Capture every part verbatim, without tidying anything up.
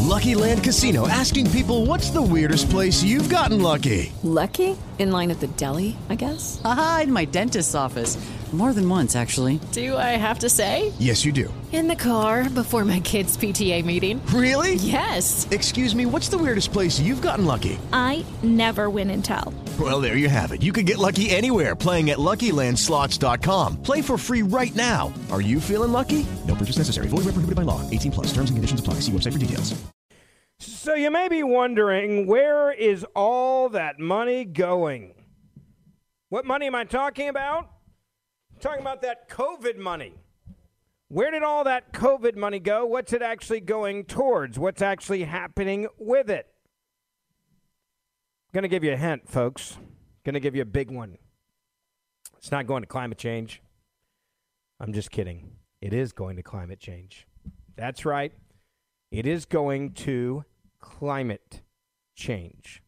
Lucky Land Casino, asking people, what's the weirdest place you've gotten lucky? Lucky? In line at the deli, I guess? Aha, in my dentist's office. More than once, actually. Do I have to say? Yes, you do. In the car before my kids' P T A meeting. Really? Yes. Excuse me, what's the weirdest place you've gotten lucky? I never win and tell. Well, there you have it. You can get lucky anywhere, playing at Lucky Land Slots dot com. Play for free right now. Are you feeling lucky? No purchase necessary. Void where prohibited by law. eighteen plus. Terms and conditions apply. See website for details. So you may be wondering, where is all that money going? What money am I talking about? I'm talking about that COVID money. Where did all that COVID money go? What's it actually going towards? What's actually happening with it? I'm going to give you a hint, folks. Going to give you a big one. It's not going to climate change. I'm just kidding. It is going to climate change. That's right. It is going to climate change.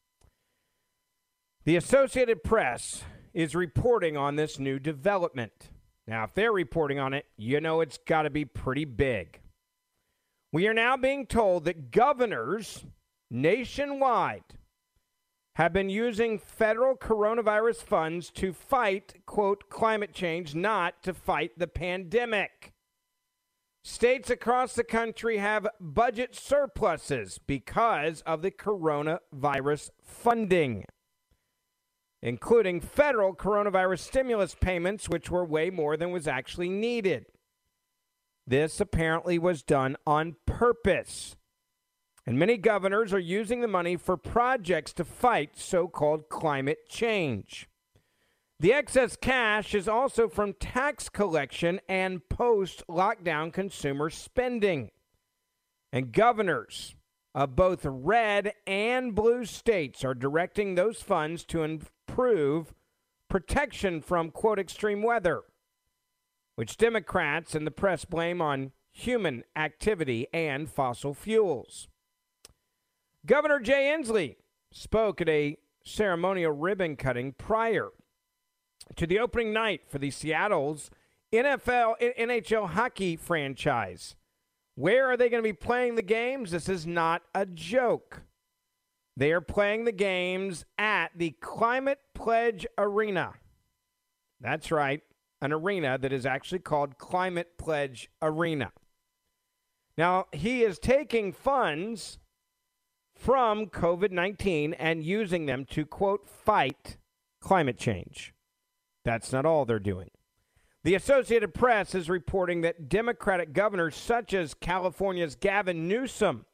The Associated Press is reporting on this new development. Now, if they're reporting on it, you know it's got to be pretty big. We are now being told that governors nationwide have been using federal coronavirus funds to fight, quote, climate change, not to fight the pandemic. States across the country have budget surpluses because of the coronavirus funding, including federal coronavirus stimulus payments, which were way more than was actually needed. This apparently was done on purpose. And many governors are using the money for projects to fight so-called climate change. The excess cash is also from tax collection and post-lockdown consumer spending. And governors of both red and blue states are directing those funds to improve protection from, quote, extreme weather, which Democrats and the press blame on human activity and fossil fuels. Governor Jay Inslee spoke at a ceremonial ribbon cutting prior to the opening night for the Seattle's N F L, N H L hockey franchise. Where are they going to be playing the games? This is not a joke. They are playing the games at the Climate Pledge Arena. That's right, an arena that is actually called Climate Pledge Arena. Now, he is taking funds from COVID nineteen and using them to, quote, fight climate change. That's not all they're doing. The Associated Press is reporting that Democratic governors such as California's Gavin Newsom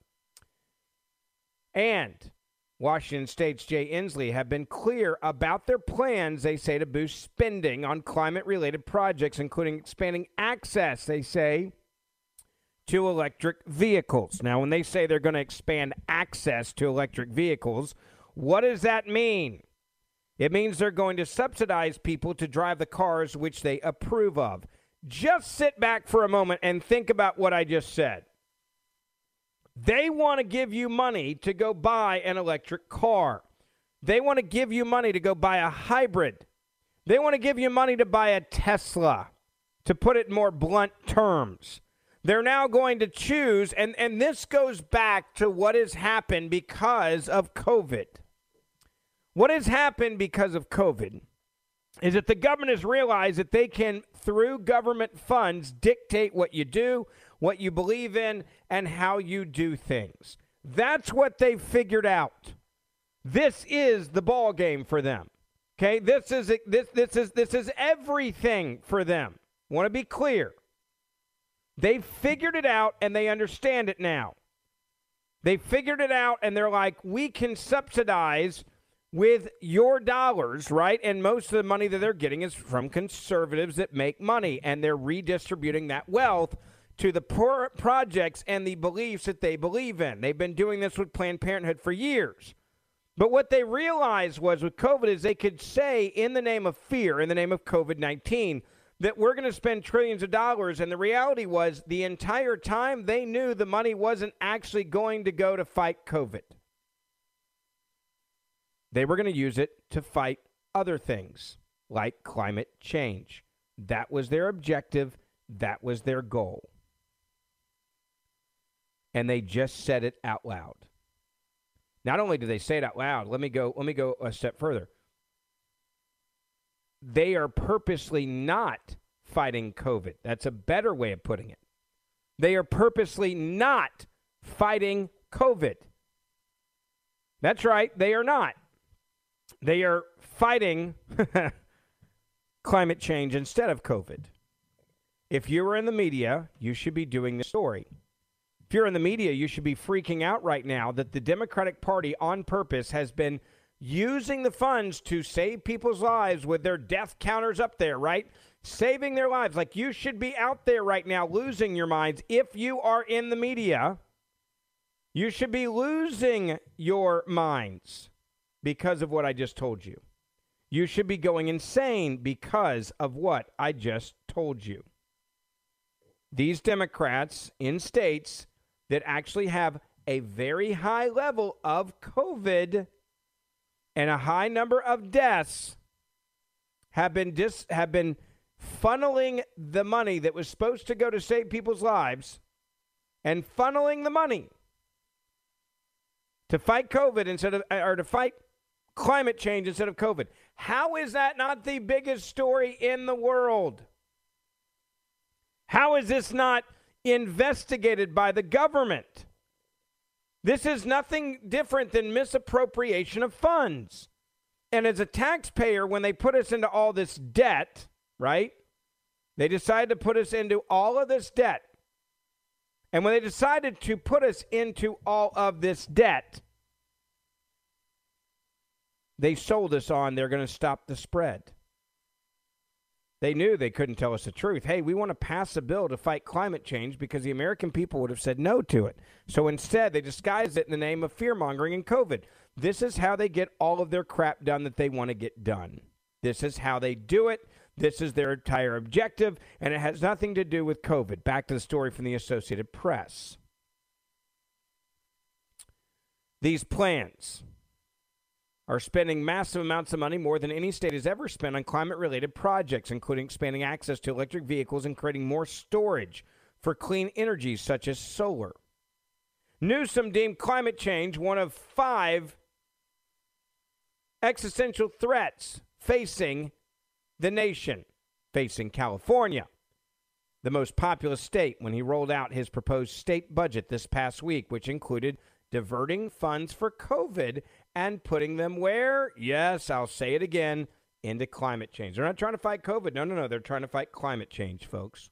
and Washington State's Jay Inslee have been clear about their plans, they say, to boost spending on climate-related projects, including expanding access, they say, to electric vehicles. Now, when they say they're going to expand access to electric vehicles, what does that mean? It means they're going to subsidize people to drive the cars which they approve of. Just sit back for a moment and think about what I just said. They want to give you money to go buy an electric car. They want to give you money to go buy a hybrid. They want to give you money to buy a Tesla, to put it in more blunt terms. They're now going to choose, and, and this goes back to what has happened because of COVID. What has happened because of COVID is that the government has realized that they can, through government funds, dictate what you do, what you believe in, and how you do things. That's what they've figured out. This is the ball game for them. Okay, this is this this is this is everything for them. Want to be clear. They've figured it out and they understand it now. They figured it out and they're like, we can subsidize with your dollars, right? And most of the money that they're getting is from conservatives that make money, and they're redistributing that wealth to the poor projects and the beliefs that they believe in. They've been doing this with Planned Parenthood for years. But what they realized was with COVID is they could say in the name of fear, in the name of COVID nineteen, that we're going to spend trillions of dollars. And the reality was the entire time they knew the money wasn't actually going to go to fight COVID. They were going to use it to fight other things like climate change. That was their objective. That was their goal. and they just said it out loud. Not only did they say it out loud, let me go, let me go a step further. They are purposely not fighting COVID. That's a better way of putting it. They are purposely not fighting COVID. That's right, they are not. They are fighting climate change instead of COVID. If you were in the media, you should be doing the story. If you're in the media, you should be freaking out right now that the Democratic Party on purpose has been using the funds to save people's lives with their death counters up there, right? Saving their lives. Like, you should be out there right now losing your minds. If you are in the media, you should be losing your minds because of what I just told you. You should be going insane because of what I just told you. These Democrats in states that actually have a very high level of COVID and a high number of deaths have been dis- have been funneling the money that was supposed to go to save people's lives and funneling the money to fight COVID instead of, or to fight climate change instead of COVID. How is that not the biggest story in the world? How is this not investigated by the government? This is nothing different than misappropriation of funds. And as a taxpayer, when they put us into all this debt, right? They decided to put us into all of this debt. And when they decided to put us into all of this debt, they sold us on they're going to stop the spread. They knew they couldn't tell us the truth. Hey, we want to pass a bill to fight climate change because the American people would have said no to it. So instead, they disguised it in the name of fear-mongering and COVID. This is how they get all of their crap done that they want to get done. This is how they do it. This is their entire objective, and it has nothing to do with COVID. Back to the story from the Associated Press. These plans are spending massive amounts of money, more than any state has ever spent, on climate-related projects, including expanding access to electric vehicles and creating more storage for clean energy, such as solar. Newsom deemed climate change one of five existential threats facing the nation, facing California, the most populous state, when he rolled out his proposed state budget this past week, which included diverting funds for COVID and putting them where? Yes, I'll say it again, into climate change. They're not trying to fight COVID. No, no, no. They're trying to fight climate change, folks.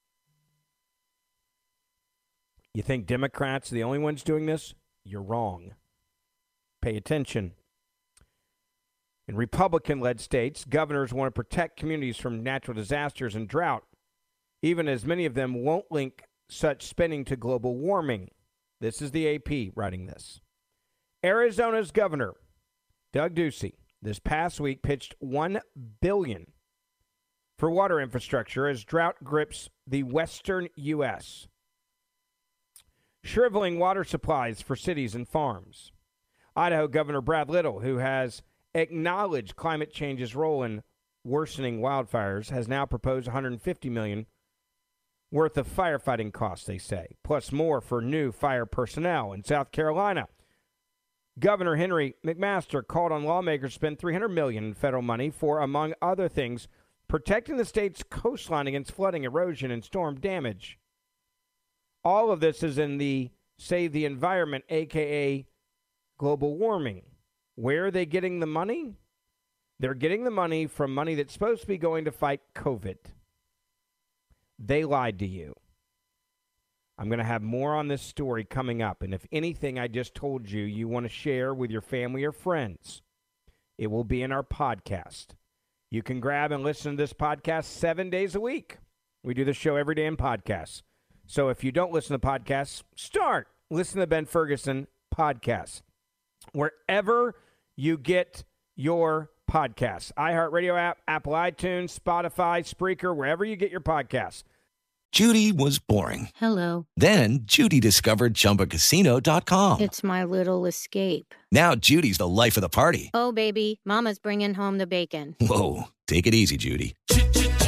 You think Democrats are the only ones doing this? You're wrong. Pay attention. In Republican-led states, governors want to protect communities from natural disasters and drought, even as many of them won't link such spending to global warming. This is the A P writing this. Arizona's governor, Doug Ducey, this past week pitched one billion dollars for water infrastructure as drought grips the western U S, shriveling water supplies for cities and farms. Idaho Governor Brad Little, who has acknowledged climate change's role in worsening wildfires, has now proposed one hundred fifty million dollars worth of firefighting costs, they say, plus more for new fire personnel. In South Carolina, Governor Henry McMaster called on lawmakers to spend three hundred million dollars in federal money for, among other things, protecting the state's coastline against flooding, erosion, and storm damage. All of this is in the Save the Environment, a k a global warming. Where are they getting the money? They're getting the money from money that's supposed to be going to fight COVID. They lied to you. I'm going to have more on this story coming up. And if anything I just told you you want to share with your family or friends, it will be in our podcast. You can grab and listen to this podcast seven days a week. We do the show every day in podcasts. So if you don't listen to podcasts, start. Listen to the Ben Ferguson podcast. Wherever you get your podcasts. iHeartRadio app, Apple iTunes, Spotify, Spreaker, wherever you get your podcasts. Judy was boring. Hello. Then Judy discovered Chumba Casino dot com. It's my little escape. Now Judy's the life of the party. Oh, baby, mama's bringing home the bacon. Whoa, take it easy, Judy.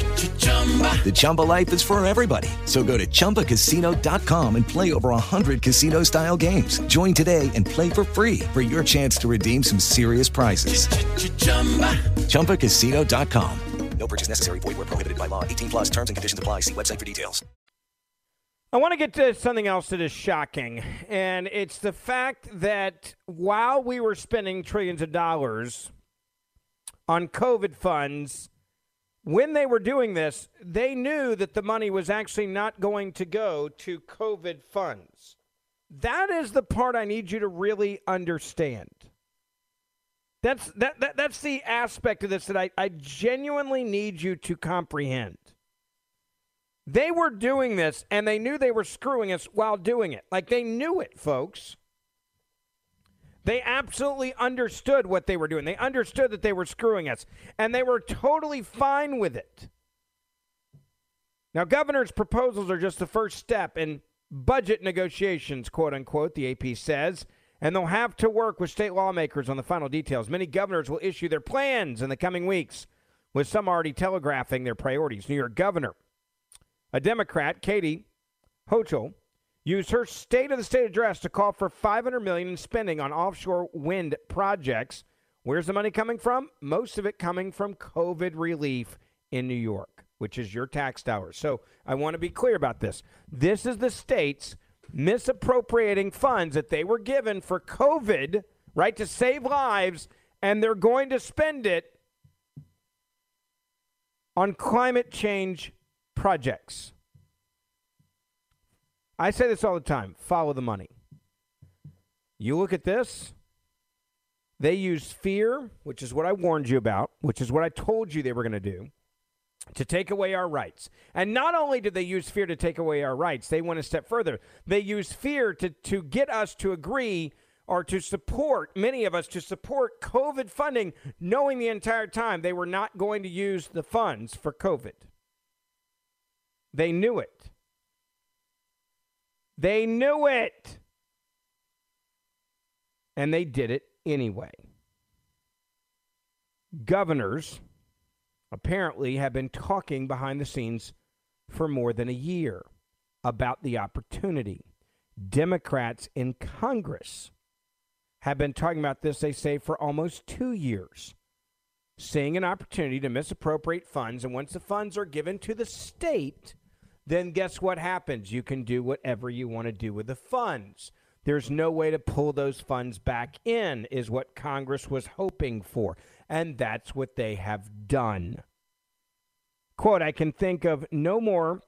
The Chumba life is for everybody. So go to Chumba Casino dot com and play over one hundred casino-style games. Join today and play for free for your chance to redeem some serious prizes. Chumba Casino dot com. No purchase necessary. Void where prohibited by law. eighteen plus terms and conditions apply. See website for details. I want to get to something else that is shocking, and it's the fact that while we were spending trillions of dollars on COVID funds, when they were doing this, they knew that the money was actually not going to go to COVID funds. That is the part I need you to really understand. That's that, that that's the aspect of this that I, I genuinely need you to comprehend. They were doing this, and they knew they were screwing us while doing it. Like, they knew it, folks. They absolutely understood what they were doing. They understood that they were screwing us, and they were totally fine with it. Now, governor's proposals are just the first step in budget negotiations, quote unquote, the A P says, and they'll have to work with state lawmakers on the final details. Many governors will issue their plans in the coming weeks, with some already telegraphing their priorities. New York governor, a Democrat, Katie Hochul, used her State of the State address to call for five hundred million dollars in spending on offshore wind projects. Where's the money coming from? Most of it coming from COVID relief in New York, which is your tax dollars. So I want to be clear about this. This is the states misappropriating funds that they were given for COVID, right, to save lives, and they're going to spend it on climate change projects. I say this all the time. Follow the money. You look at this. They use fear, which is what I warned you about, which is what I told you they were going to do, to take away our rights. And not only did they use fear to take away our rights, they went a step further. They used fear to, to get us to agree or to support, many of us, to support COVID funding, knowing the entire time they were not going to use the funds for COVID. They knew it. They knew it. And they did it anyway. Governors apparently have been talking behind the scenes for more than a year about the opportunity. Democrats in Congress have been talking about this, they say, for almost two years, seeing an opportunity to misappropriate funds. And once the funds are given to the state, then guess what happens? You can do whatever you want to do with the funds. There's no way to pull those funds back in, is what Congress was hoping for. And that's what they have done. Quote, I can think of no more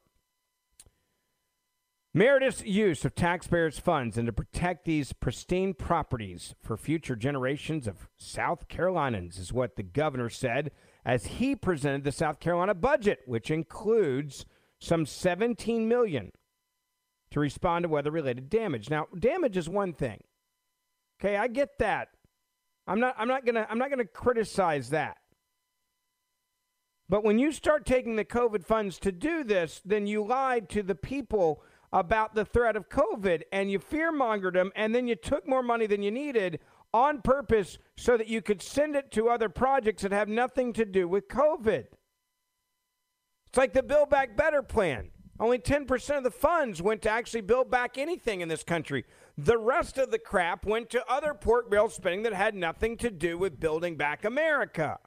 meritorious use of taxpayers' funds and to protect these pristine properties for future generations of South Carolinians, is what the governor said as he presented the South Carolina budget, which includes some seventeen million dollars to respond to weather-related damage. Now, damage is one thing. Okay, I get that. I'm not I'm not going to I'm not going to criticize that. But when you start taking the COVID funds to do this, then you lied to the people about the threat of COVID, and you fear-mongered them, and then you took more money than you needed on purpose so that you could send it to other projects that have nothing to do with COVID. It's like the Build Back Better plan. Only ten percent of the funds went to actually build back anything in this country. The rest of the crap went to other pork barrel spending that had nothing to do with building back America.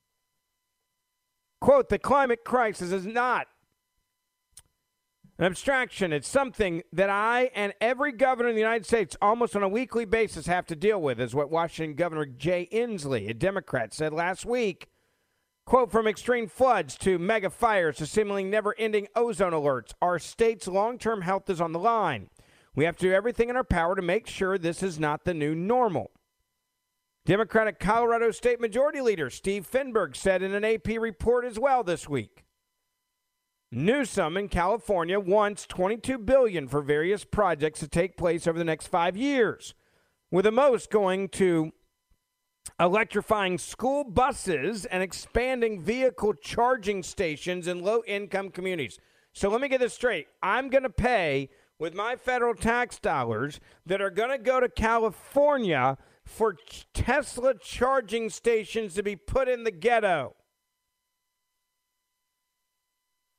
Quote, the climate crisis is not an abstraction. It's something that I and every governor in the United States almost on a weekly basis have to deal with, is what Washington Governor Jay Inslee, a Democrat, said last week. Quote, from extreme floods to mega fires to seemingly never-ending ozone alerts, our state's long-term health is on the line. We have to do everything in our power to make sure this is not the new normal. Democratic Colorado State Majority Leader Steve Finberg said in an A P report as well this week. Newsom in California wants twenty-two billion dollars for various projects to take place over the next five years, with the most going to electrifying school buses and expanding vehicle charging stations in low-income communities. So let me get this straight. I'm going to pay with my federal tax dollars that are going to go to California for Tesla charging stations to be put in the ghetto.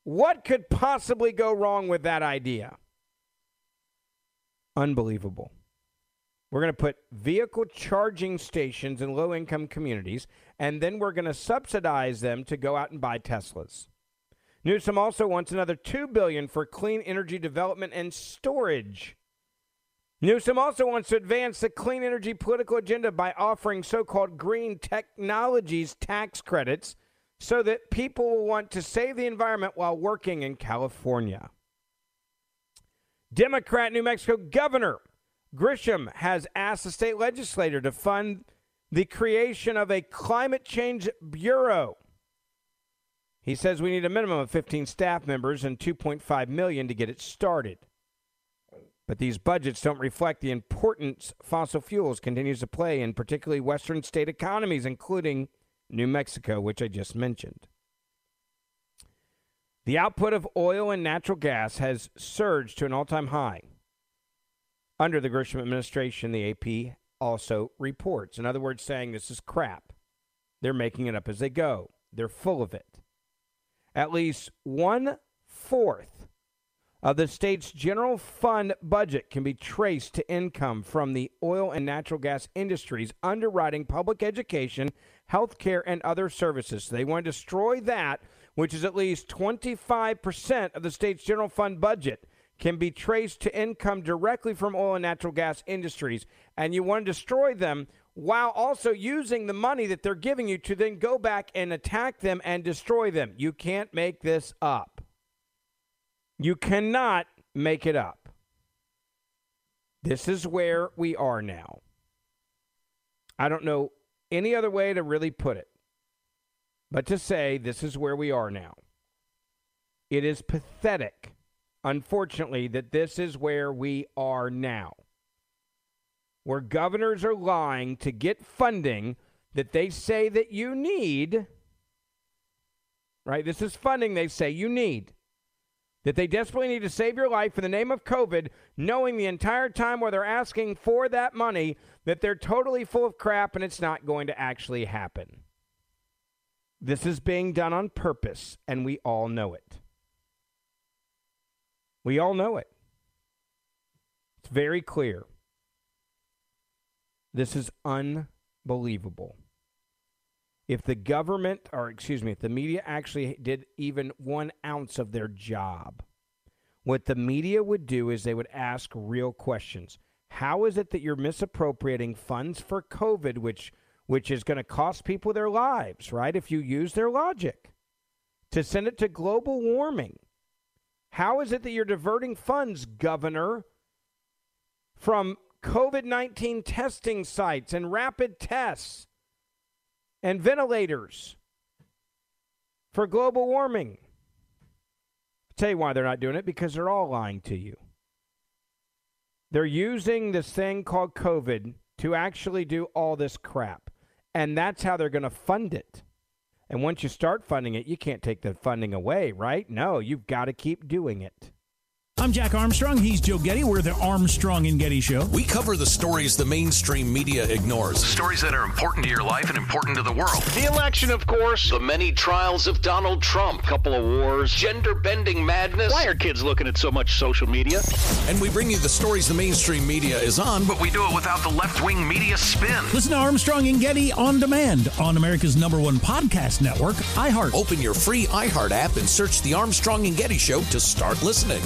What could possibly go wrong with that idea? Unbelievable. We're going to put vehicle charging stations in low-income communities, and then we're going to subsidize them to go out and buy Teslas. Newsom also wants another two billion dollars for clean energy development and storage. Newsom also wants to advance the clean energy political agenda by offering so-called green technologies tax credits so that people will want to save the environment while working in California. Democrat New Mexico Governor Grisham has asked the state legislature to fund the creation of a climate change bureau. He says we need a minimum of fifteen staff members and two point five million dollars to get it started. But these budgets don't reflect the importance fossil fuels continues to play in particularly western state economies, including New Mexico, which I just mentioned. The output of oil and natural gas has surged to an all-time high. Under the Grisham administration, the A P also reports. In other words, saying this is crap. They're making it up as they go. They're full of it. At least one-fourth of the state's general fund budget can be traced to income from the oil and natural gas industries underwriting public education, health care, and other services. So they want to destroy that, which is at least twenty-five percent of the state's general fund budget can be traced to income directly from oil and natural gas industries. And you want to destroy them while also using the money that they're giving you to then go back and attack them and destroy them. You can't make this up. You cannot make it up. This is where we are now. I don't know any other way to really put it, but to say this is where we are now. It is pathetic, unfortunately, that this is where we are now, where governors are lying to get funding that they say that you need, right? This is funding they say you need, that they desperately need to save your life in the name of COVID, knowing the entire time where they're asking for that money that they're totally full of crap and it's not going to actually happen. This is being done on purpose, and we all know it. We all know it. It's very clear. This is unbelievable. If the government, or excuse me, if the media actually did even one ounce of their job, what the media would do is they would ask real questions. How is it that you're misappropriating funds for COVID, which which is going to cost people their lives, right, if you use their logic, to send it to global warming? How is it that you're diverting funds, Governor, from COVID nineteen testing sites and rapid tests and ventilators for global warming? I'll tell you why they're not doing it, because they're all lying to you. They're using this thing called COVID to actually do all this crap, and that's how they're going to fund it. And once you start funding it, you can't take the funding away, right? No, you've got to keep doing it. I'm Jack Armstrong. He's Joe Getty. We're the Armstrong and Getty Show. We cover the stories the mainstream media ignores. Stories that are important to your life and important to the world. The election, of course. The many trials of Donald Trump. Couple of wars. Gender-bending madness. Why are kids looking at so much social media? And we bring you the stories the mainstream media is on, but we do it without the left-wing media spin. Listen to Armstrong and Getty on demand on America's number one podcast network, iHeart. Open your free iHeart app and search the Armstrong and Getty Show to start listening.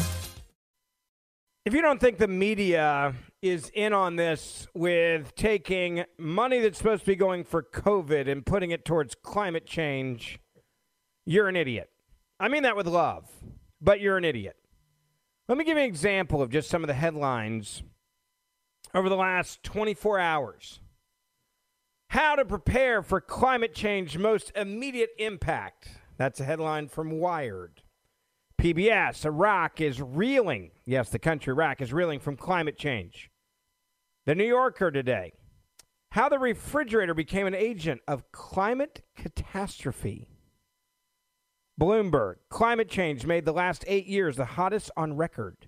If you don't think the media is in on this with taking money that's supposed to be going for COVID and putting it towards climate change, you're an idiot. I mean that with love, but you're an idiot. Let me give you an example of just some of the headlines over the last twenty-four hours. How to prepare for climate change most immediate impact. That's a headline from Wired. P B S, Iraq is reeling. Yes, the country Iraq is reeling from climate change. The New Yorker today. How the refrigerator became an agent of climate catastrophe. Bloomberg, climate change made the last eight years the hottest on record.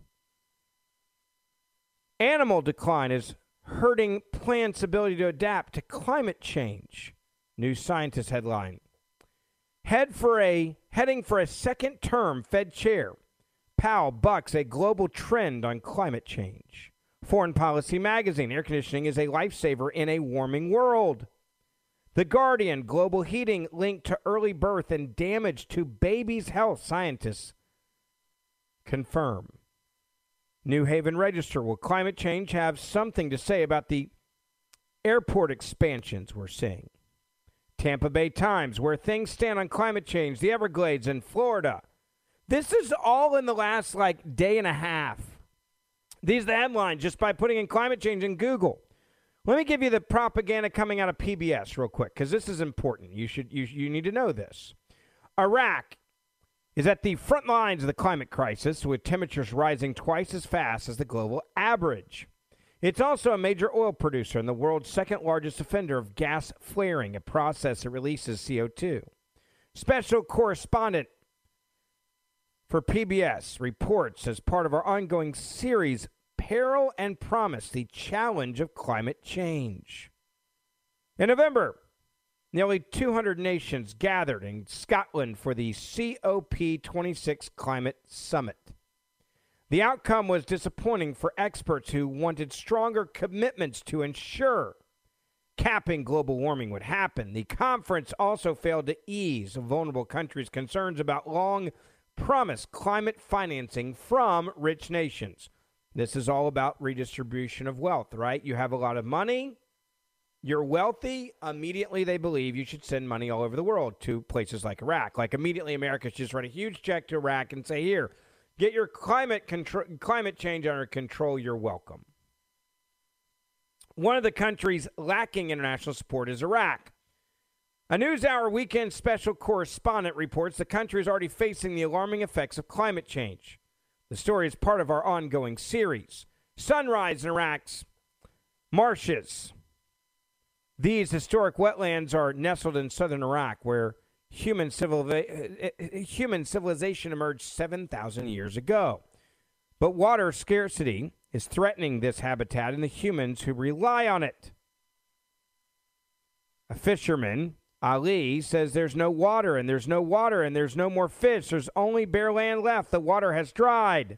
Animal decline is hurting plants' ability to adapt to climate change. New Scientist headline. Head for a heading for a second-term Fed chair. Powell bucks a global trend on climate change. Foreign Policy magazine, air conditioning is a lifesaver in a warming world. The Guardian, global heating linked to early birth and damage to babies' health, scientists confirm. New Haven Register, will climate change have something to say about the airport expansions we're seeing? Tampa Bay Times, where things stand on climate change, the Everglades and Florida. This is all in the last, like, day and a half. These are the headlines just by putting in climate change in Google. Let me give you the propaganda coming out of P B S real quick, because this is important. You should you, you need to know this. Iraq is at the front lines of the climate crisis, with temperatures rising twice as fast as the global average. It's also a major oil producer and the world's second largest offender of gas flaring, a process that releases C O two. Special correspondent for P B S reports as part of our ongoing series, Peril and Promise, the challenge of climate change. In November, nearly two hundred nations gathered in Scotland for the C O P twenty-six Climate Summit. The outcome was disappointing for experts who wanted stronger commitments to ensure capping global warming would happen. The conference also failed to ease vulnerable countries' concerns about long-promised climate financing from rich nations. This is all about redistribution of wealth, right? You have a lot of money, you're wealthy, immediately they believe you should send money all over the world to places like Iraq. Like immediately America should just write a huge check to Iraq and say, here, get your climate control, climate change under control, you're welcome. One of the countries lacking international support is Iraq. A NewsHour weekend special correspondent reports the country is already facing the alarming effects of climate change. The story is part of our ongoing series. Sunrise in Iraq's marshes. These historic wetlands are nestled in southern Iraq, where human, civiliza- human civilization emerged seven thousand years ago. But water scarcity is threatening this habitat and the humans who rely on it. A fisherman, Ali, says there's no water, and there's no water, and there's no more fish. There's only bare land left. The water has dried.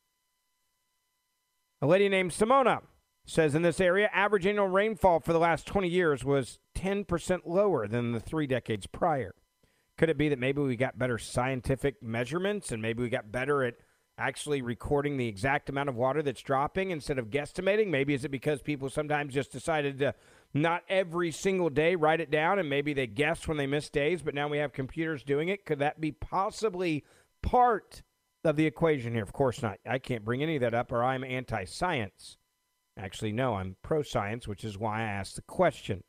A lady named Simona says in this area, average annual rainfall for the last twenty years was ten percent lower than the three decades prior. Could it be that maybe we got better scientific measurements and maybe we got better at actually recording the exact amount of water that's dropping instead of guesstimating? Maybe is it because people sometimes just decided to not every single day write it down, and maybe they guessed when they missed days, but now we have computers doing it? Could that be possibly part of the equation here? Of course not. I can't bring any of that up, or I'm anti-science. Actually, no, I'm pro-science, which is why I asked the question.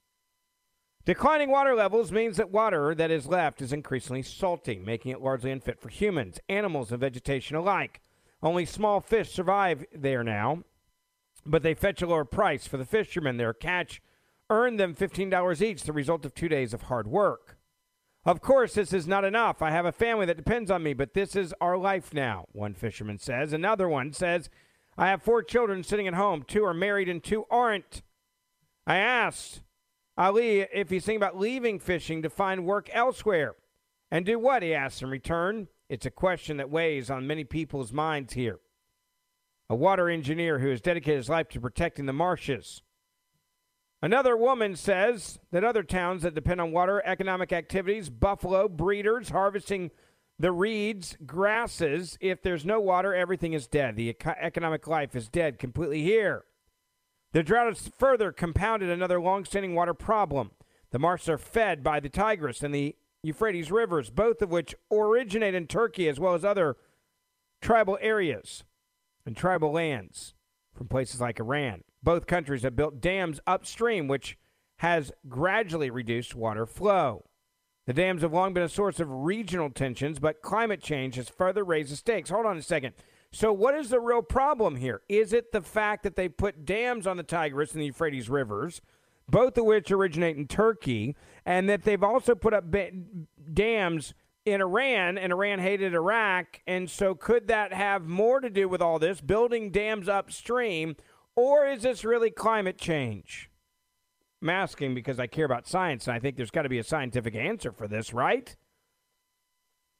Declining water levels means that water that is left is increasingly salty, making it largely unfit for humans, animals, and vegetation alike. Only small fish survive there now, but they fetch a lower price for the fishermen. Their catch earned them fifteen dollars each, the result of two days of hard work. Of course, this is not enough. I have a family that depends on me, but this is our life now, one fisherman says. Another one says, I have four children sitting at home. Two are married and two aren't. I asked Ali if he's thinking about leaving fishing to find work elsewhere. And do what, he asks in return. It's a question that weighs on many people's minds here. A water engineer who has dedicated his life to protecting the marshes. Another woman says that other towns that depend on water, economic activities, buffalo, breeders, harvesting the reeds, grasses, if there's no water, everything is dead. The eco- economic life is dead completely here. The drought has further compounded another long-standing water problem. The marshes are fed by the Tigris and the Euphrates rivers, both of which originate in Turkey as well as other tribal areas and tribal lands from places like Iran. Both countries have built dams upstream, which has gradually reduced water flow. The dams have long been a source of regional tensions, but climate change has further raised the stakes. Hold on a second. So what is the real problem here? Is it the fact that they put dams on the Tigris and the Euphrates rivers, both of which originate in Turkey, and that they've also put up ba- dams in Iran, and Iran hated Iraq, and so could that have more to do with all this, building dams upstream, or is this really climate change? I'm asking because I care about science, and I think there's got to be a scientific answer for this, right?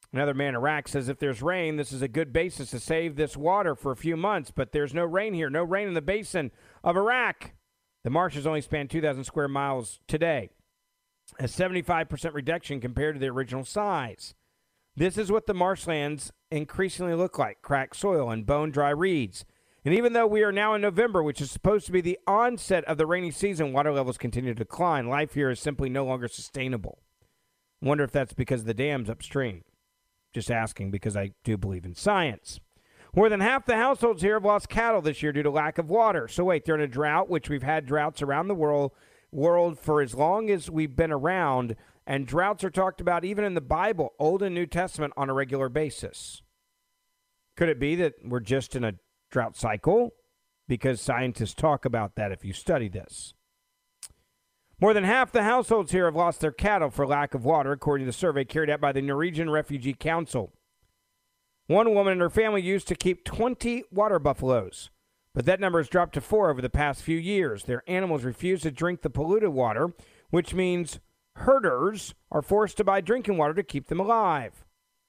Another man in Iraq says if there's rain, this is a good basis to save this water for a few months, but there's no rain here, no rain in the basin of Iraq. The marshes only span two thousand square miles today, a seventy-five percent reduction compared to the original size. This is what the marshlands increasingly look like, cracked soil and bone-dry reeds. And even though we are now in November, which is supposed to be the onset of the rainy season, water levels continue to decline. Life here is simply no longer sustainable. I wonder if that's because of the dams upstream. Just asking because I do believe in science. More than half the households here have lost cattle this year due to lack of water. So wait, they're in a drought, which we've had droughts around the world, world for as long as we've been around. And droughts are talked about even in the Bible, Old and New Testament, on a regular basis. Could it be that we're just in a drought cycle? Because scientists talk about that if you study this. More than half the households here have lost their cattle for lack of water, according to the survey carried out by the Norwegian Refugee Council. One woman and her family used to keep twenty water buffaloes, but that number has dropped to four over the past few years. Their animals refuse to drink the polluted water, which means herders are forced to buy drinking water to keep them alive.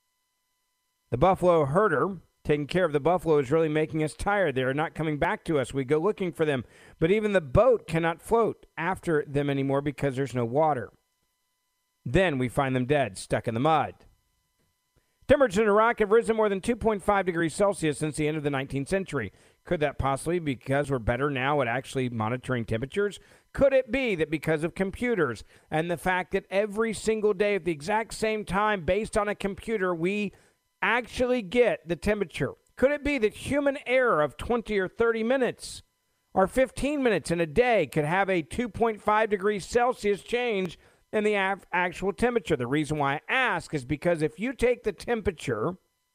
The buffalo herder taking care of the buffalo is really making us tired. They are not coming back to us. We go looking for them, but even the boat cannot float after them anymore because there's no water. Then we find them dead, stuck in the mud. Temperatures in Iraq have risen more than two point five degrees Celsius since the end of the nineteenth century. Could that possibly be because we're better now at actually monitoring temperatures? Could it be that because of computers and the fact that every single day at the exact same time, based on a computer, we actually get the temperature? Could it be that human error of twenty or thirty minutes or fifteen minutes in a day could have a two point five degrees Celsius change in the af- actual temperature? The reason why I ask is because if you take the temperature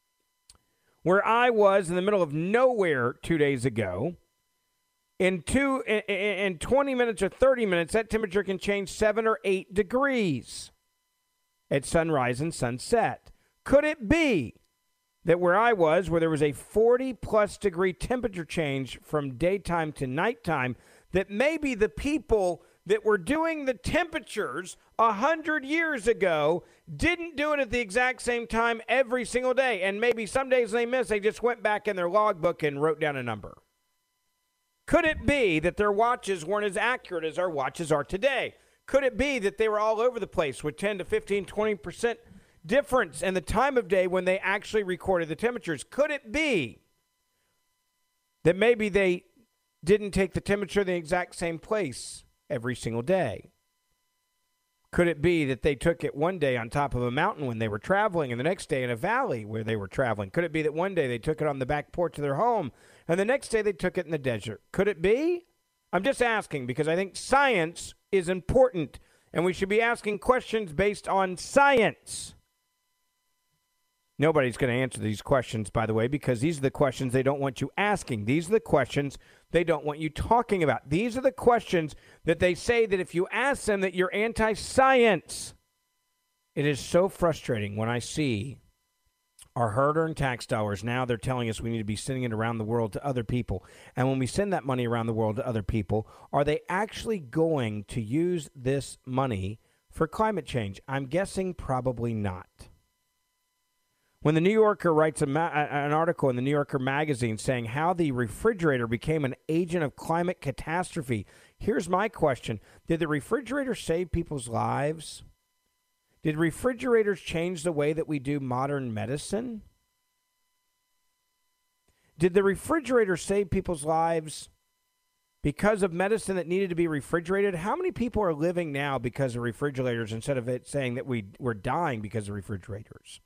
where I was in the middle of nowhere two days ago, in two in, in twenty minutes or thirty minutes, that temperature can change seven or eight degrees at sunrise and sunset. Could it be that where I was, where there was a forty-plus degree temperature change from daytime to nighttime, that maybe the people that were doing the temperatures a hundred years ago didn't do it at the exact same time every single day, and maybe some days they missed, they just went back in their logbook and wrote down a number? Could it be that their watches weren't as accurate as our watches are today? Could it be that they were all over the place with ten to fifteen, twenty percent difference in the time of day when they actually recorded the temperatures? Could it be that maybe they didn't take the temperature in the exact same place every single day? Could it be that they took it one day on top of a mountain when they were traveling and the next day in a valley where they were traveling? Could it be that one day they took it on the back porch of their home and the next day they took it in the desert? Could it be? I'm just asking because I think science is important and we should be asking questions based on science. Nobody's going to answer these questions, by the way, because these are the questions they don't want you asking. These are the questions they don't want you talking about. These are the questions that they say that if you ask them that you're anti-science. It is so frustrating when I see our hard-earned tax dollars. Now they're telling us we need to be sending it around the world to other people. And when we send that money around the world to other people, are they actually going to use this money for climate change? I'm guessing probably not. When the New Yorker writes a ma- an article in the New Yorker magazine saying how the refrigerator became an agent of climate catastrophe, here's my question. Did the refrigerator save people's lives? Did refrigerators change the way that we do modern medicine? Did the refrigerator save people's lives because of medicine that needed to be refrigerated? How many people are living now because of refrigerators instead of it saying that we, we're dying because of refrigerators?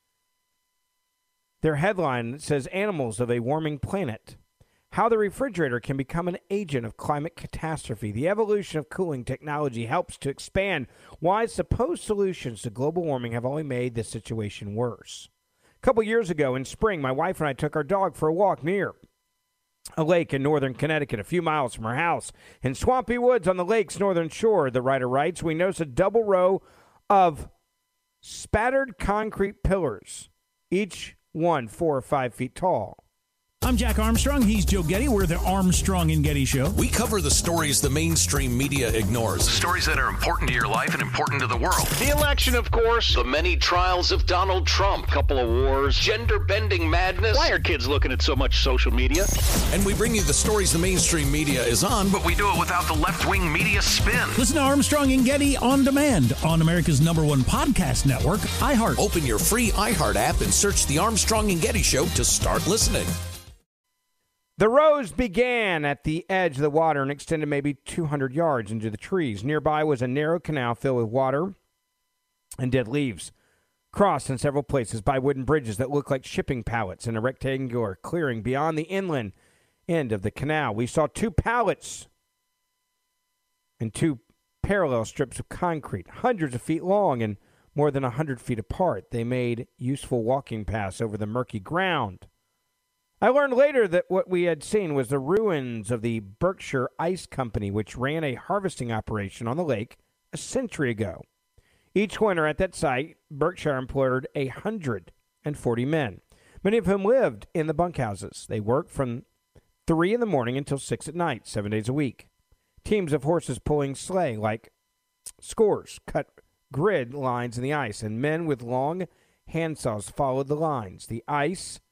Their headline says, Animals of a Warming Planet, How the Refrigerator Can Become an Agent of Climate Catastrophe. The evolution of cooling technology helps to expand why supposed solutions to global warming have only made the situation worse. A couple years ago in spring, my wife and I took our dog for a walk near a lake in northern Connecticut, a few miles from our house. In swampy woods on the lake's northern shore, the writer writes, we noticed a double row of spattered concrete pillars, each one four or five feet tall. I'm Jack Armstrong. He's Joe Getty. We're the Armstrong and Getty Show. We cover the stories the mainstream media ignores. Stories that are important to your life and important to the world. The election, of course. The many trials of Donald Trump. Couple of wars. Gender-bending madness. Why are kids looking at so much social media? And we bring you the stories the mainstream media is on, but we do it without the left-wing media spin. Listen to Armstrong and Getty on demand on America's number one podcast network, iHeart. Open your free iHeart app and search the Armstrong and Getty Show to start listening. The rose began at the edge of the water and extended maybe two hundred yards into the trees. Nearby was a narrow canal filled with water and dead leaves, crossed in several places by wooden bridges that looked like shipping pallets in a rectangular clearing beyond the inland end of the canal. We saw two pallets and two parallel strips of concrete, hundreds of feet long and more than one hundred feet apart. They made useful walking paths over the murky ground. I learned later that what we had seen was the ruins of the Berkshire Ice Company, which ran a harvesting operation on the lake a century ago. Each winter at that site, Berkshire employed one hundred forty men, many of whom lived in the bunkhouses. They worked from three in the morning until six at night, seven days a week. Teams of horses pulling sleigh like scores cut grid lines in the ice, and men with long handsaws followed the lines. The ice,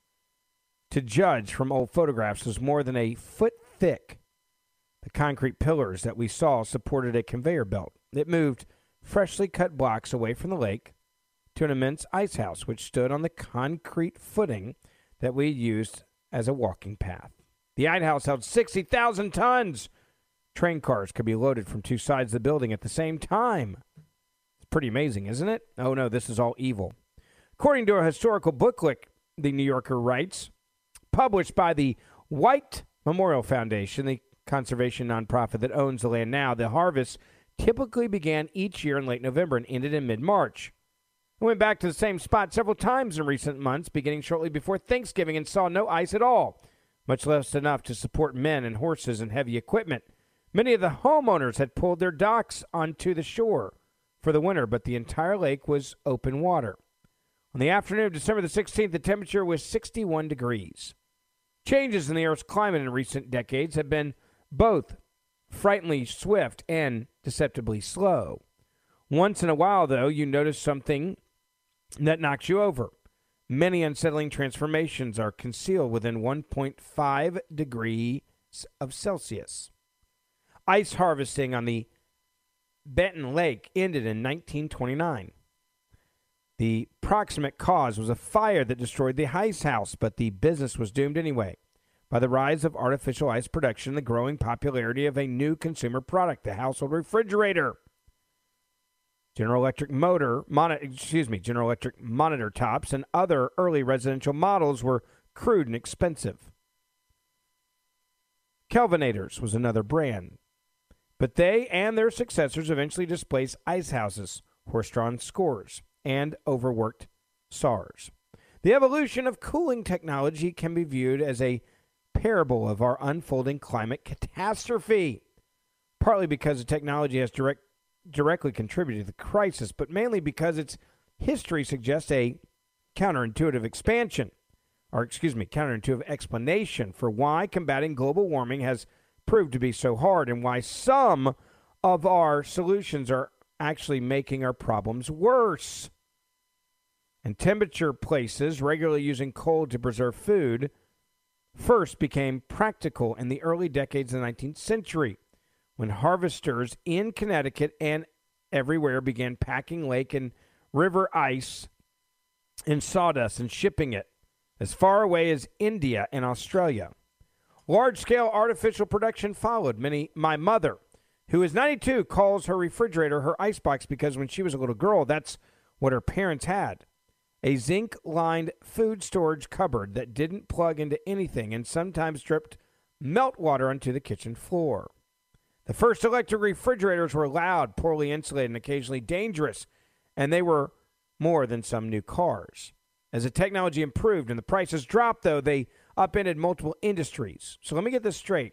to judge from old photographs, was more than a foot thick. The concrete pillars that we saw supported a conveyor belt. It moved freshly cut blocks away from the lake to an immense ice house, which stood on the concrete footing that we used as a walking path. The ice house held sixty thousand tons. Train cars could be loaded from two sides of the building at the same time. It's pretty amazing, isn't it? Oh, no, this is all evil. According to a historical booklet, the New Yorker writes, published by the White Memorial Foundation, the conservation nonprofit that owns the land now, the harvest typically began each year in late November and ended in mid-March. We went back to the same spot several times in recent months, beginning shortly before Thanksgiving, and saw no ice at all, much less enough to support men and horses and heavy equipment. Many of the homeowners had pulled their docks onto the shore for the winter, but the entire lake was open water. On the afternoon of December the sixteenth, the temperature was sixty-one degrees. Changes in the Earth's climate in recent decades have been both frighteningly swift and deceptively slow. Once in a while, though, you notice something that knocks you over. Many unsettling transformations are concealed within one point five degrees of Celsius. Ice harvesting on the Benton Lake ended in nineteen twenty-nine. The proximate cause was a fire that destroyed the ice house, but the business was doomed anyway by the rise of artificial ice production and the growing popularity of a new consumer product, the household refrigerator. General Electric motor, mon- excuse me, General Electric monitor tops and other early residential models were crude and expensive. Kelvinators was another brand, but they and their successors eventually displaced ice houses, horse-drawn scores, and overworked S A Rs. The evolution of cooling technology can be viewed as a parable of our unfolding climate catastrophe, partly because the technology has direct, directly contributed to the crisis, but mainly because its history suggests a counterintuitive expansion, or excuse me, counterintuitive explanation for why combating global warming has proved to be so hard and why some of our solutions are actually making our problems worse. And temperature places regularly using cold to preserve food first became practical in the early decades of the nineteenth century, when harvesters in Connecticut and everywhere began packing lake and river ice in sawdust and shipping it as far away as India and Australia. Large-scale artificial production followed. Many, my mother, who is ninety-two, calls her refrigerator her icebox because when she was a little girl, that's what her parents had. A zinc-lined food storage cupboard that didn't plug into anything and sometimes dripped meltwater onto the kitchen floor. The first electric refrigerators were loud, poorly insulated, and occasionally dangerous, and they were more than some new cars. As the technology improved and the prices dropped, though, they upended multiple industries. So let me get this straight.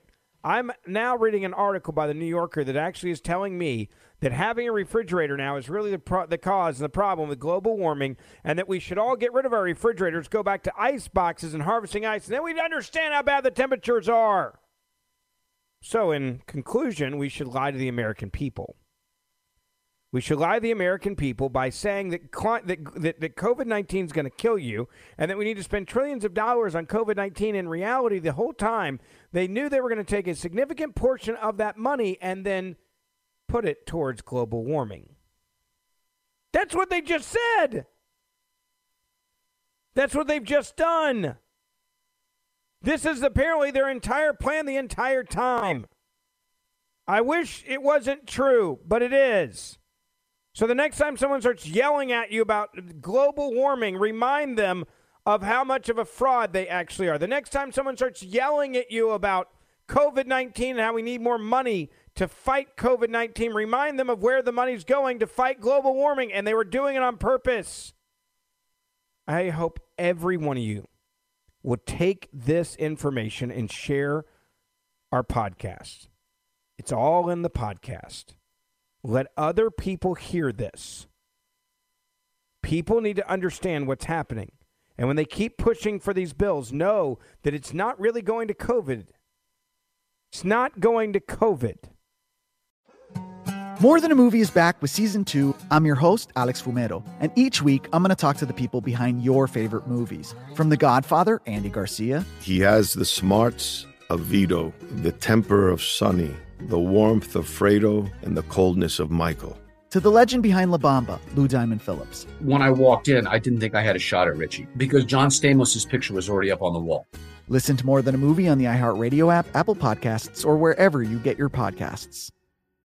I'm now reading an article by the New Yorker that actually is telling me that having a refrigerator now is really the, pro- the cause and the problem with global warming, and that we should all get rid of our refrigerators, go back to ice boxes and harvesting ice, and then we'd understand how bad the temperatures are. So in conclusion, we should lie to the American people. We should lie to the American people by saying that that, that, that COVID nineteen is going to kill you and that we need to spend trillions of dollars on COVID nineteen. In reality, the whole time, they knew they were going to take a significant portion of that money and then put it towards global warming. That's what they just said. That's what they've just done. This is apparently their entire plan the entire time. I wish it wasn't true, but it is. So the next time someone starts yelling at you about global warming, remind them of how much of a fraud they actually are. The next time someone starts yelling at you about COVID nineteen and how we need more money to fight COVID nineteen, remind them of where the money's going to fight global warming, and they were doing it on purpose. I hope every one of you will take this information and share our podcast. It's all in the podcast. Let other people hear this. People need to understand what's happening. And when they keep pushing for these bills, know that it's not really going to COVID. It's not going to COVID. More Than a Movie is back with Season two. I'm your host, Alex Fumero. And each week, I'm going to talk to the people behind your favorite movies. From The Godfather, Andy Garcia. He has the smarts of Vito, the temper of Sonny, the warmth of Fredo, and the coldness of Michael. To the legend behind La Bamba, Lou Diamond Phillips. When I walked in, I didn't think I had a shot at Richie because John Stamos' picture was already up on the wall. Listen to More Than a Movie on the iHeartRadio app, Apple Podcasts, or wherever you get your podcasts.